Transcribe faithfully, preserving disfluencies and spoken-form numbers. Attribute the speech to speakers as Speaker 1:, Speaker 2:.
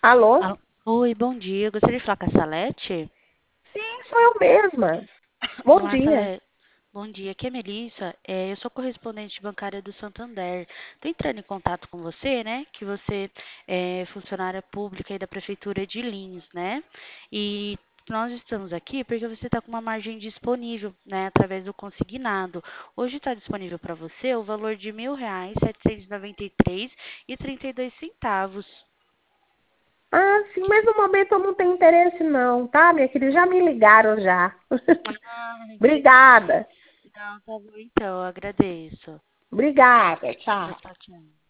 Speaker 1: Alô?
Speaker 2: Alô? Oi, bom dia. Gostaria de falar com a Salete?
Speaker 1: Sim, sou eu mesma. Bom
Speaker 2: Olá,
Speaker 1: dia.
Speaker 2: Salete. Bom dia, aqui é a Melissa. É, eu sou correspondente bancária do Santander. Estou entrando em contato com você, né? Que você é funcionária pública aí da Prefeitura de Lins, né? E nós estamos aqui porque você está com uma margem disponível, né? Através do consignado. Hoje está disponível para você o valor de mil reais, setecentos e noventa e três e trinta e dois centavos.
Speaker 1: Ah, sim, mas no momento eu não tenho interesse não, tá, minha querida? Já me ligaram já.
Speaker 2: Ah, entendi.
Speaker 1: Obrigada.
Speaker 2: Não, tá bom então, eu agradeço.
Speaker 1: Obrigada. Tchau.
Speaker 2: Tchau, tchau.